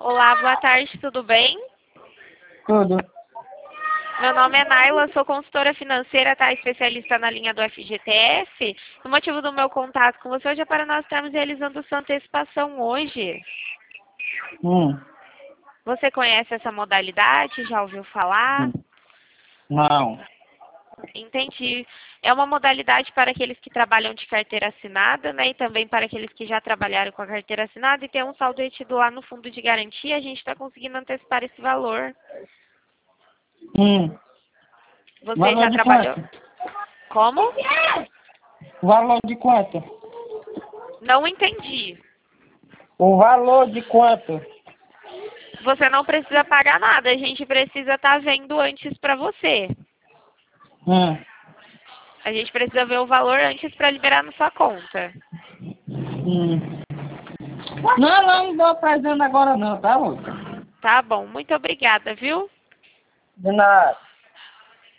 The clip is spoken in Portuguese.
Olá, boa tarde, tudo bem? Tudo. Meu nome é Naila, sou consultora financeira, tá? Especialista na linha do FGTS. O motivo do meu contato com você hoje é para nós estarmos realizando sua antecipação hoje. Você conhece essa modalidade? Já ouviu falar? Não. Entendi. É uma modalidade para aqueles que trabalham de carteira assinada, né? E também para aqueles que já trabalharam com a carteira assinada e tem um saldo retido lá no fundo de garantia, a gente está conseguindo antecipar esse valor. Você Valor já de trabalhou? quanto? Como? Valor de quanto? Não entendi. O valor de quanto? Você não precisa pagar nada, a gente precisa estar vendo antes para você. A gente precisa ver o valor antes para liberar na sua conta. Não dou presente agora não, tá, moça? Tá bom, muito obrigada, viu? De nada.